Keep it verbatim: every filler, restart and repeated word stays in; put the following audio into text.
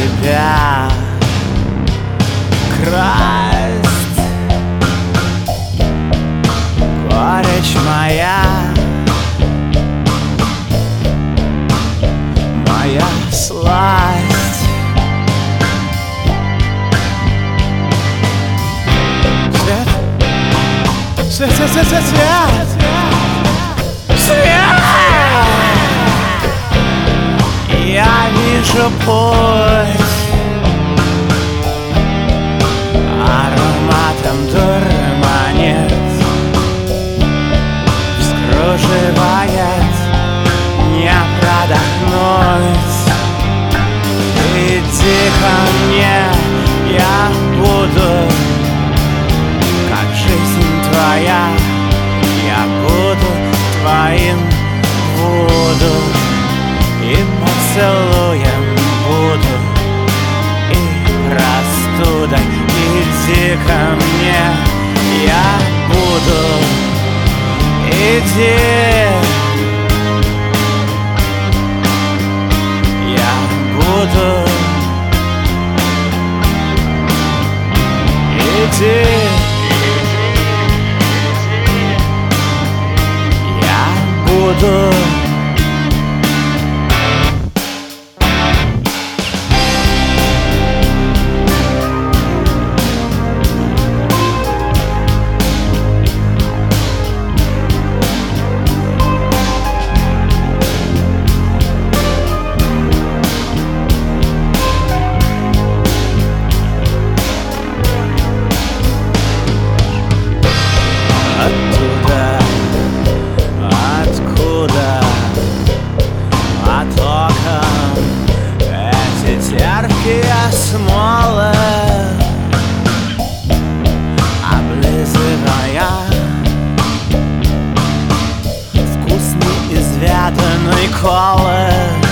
тебя красть. Горечь моя, моя сласть. Свет, свет, свет, свет, свет, свет, свет. Я вижу путь, ароматом дурманит, вскруживает, не продохнуть. Иди ко мне, я буду, как жизнь твоя, я буду твоим буду, и поцелуем буду, и простудой. Иди ко мне, я буду, иди, я буду, иди, я буду. Оттуда, откуда потоком эти терпкие смолы, облизывая вкусный извятанный колы.